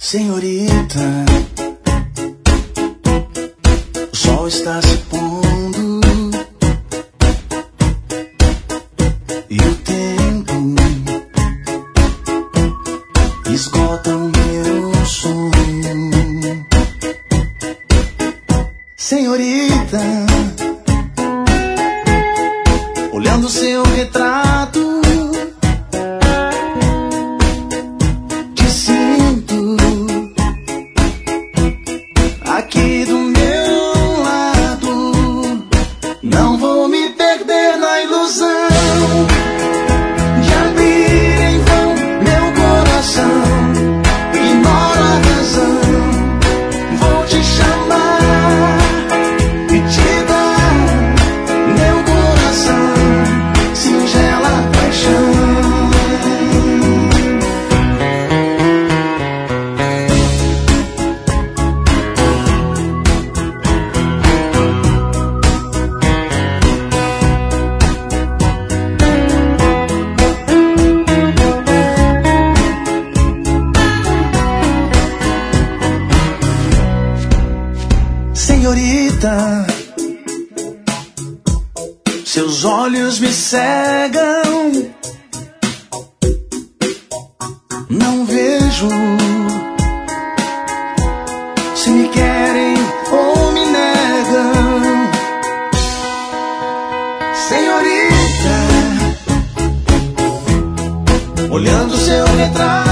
Senhorita, o sol está se pondo e o tempo esgota o meu sonho. Senhorita, olhando seu retrato, te sinto aqui do meu lado. Não vou me perder na ilusão de abrir em vão meu coração. Ignoro a razão, vou te chamar e te dar meu coração, singela paixão. Senhorita, seus olhos me cegam, não vejo se me querem ou me negam. Senhorita, olhando seu retrato,